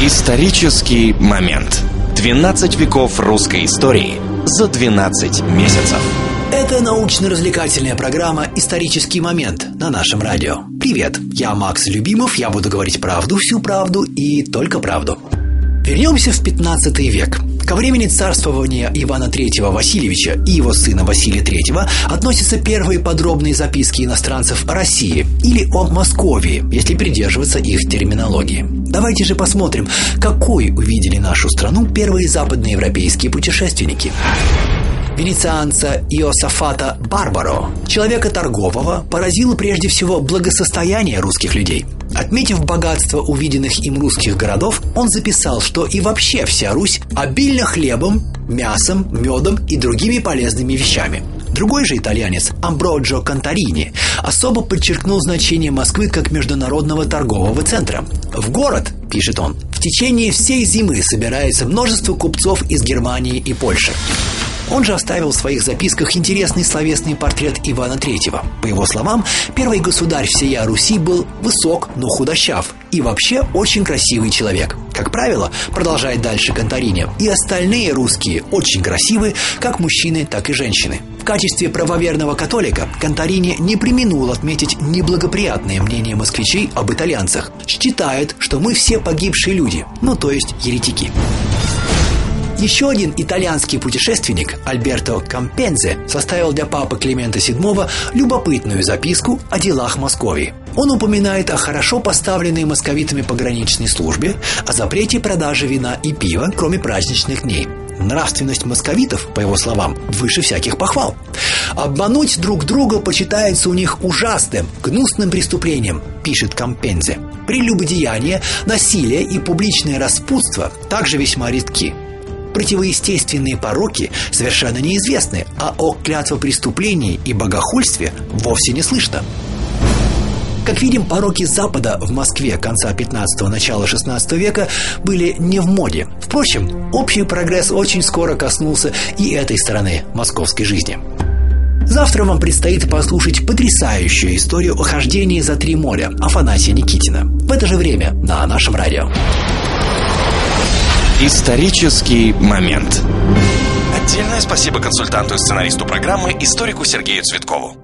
Исторический момент. 12 веков русской истории за 12 месяцев. Это научно-развлекательная программа «Исторический момент» на нашем радио. Привет, я Макс Любимов, я буду говорить правду, всю правду и только правду. Вернемся в 15 век. Ко времени царствования Ивана III Васильевича и его сына Василия III относятся первые подробные записки иностранцев о России или о Московии, если придерживаться их терминологии. Давайте же посмотрим, какой увидели нашу страну первые западноевропейские путешественники. Венецианца Иосафата Барбаро, человека торгового, поразило прежде всего благосостояние русских людей. Отметив богатство увиденных им русских городов, он записал, что и вообще вся Русь обильна хлебом, мясом, медом и другими полезными вещами. Другой же итальянец, Амброджо Конторини, особо подчеркнул значение Москвы как международного торгового центра. «В город, — пишет он, — в течение всей зимы собирается множество купцов из Германии и Польши». Он же оставил в своих записках интересный словесный портрет Ивана III. По его словам, первый государь всея Руси был высок, но худощав и вообще очень красивый человек. Как правило, продолжает дальше Конторини, и остальные русские очень красивы, как мужчины, так и женщины. В качестве правоверного католика Конторини не преминул отметить неблагоприятное мнение москвичей об итальянцах. Считает, что мы все погибшие люди, то есть еретики. Еще один итальянский путешественник, Альберто Кампензе, составил для папы Климента VII любопытную записку о делах Московии. Он упоминает о хорошо поставленной московитами пограничной службе, о запрете продажи вина и пива, кроме праздничных дней. Нравственность московитов, по его словам, выше всяких похвал. «Обмануть друг друга почитается у них ужасным, гнусным преступлением», пишет Кампензе. «Прелюбодеяние, насилие и публичное распутство также весьма редки. Противоестественные пороки совершенно неизвестны, а о клятвопреступлении и богохульстве вовсе не слышно». Как видим, пороки Запада в Москве конца 15-го, начала 16 века были не в моде. Впрочем, общий прогресс очень скоро коснулся и этой стороны московской жизни. Завтра вам предстоит послушать потрясающую историю о хождении за 3 моря Афанасия Никитина. В это же время на нашем радио. Исторический момент. Отдельное спасибо консультанту и сценаристу программы, историку Сергею Цветкову.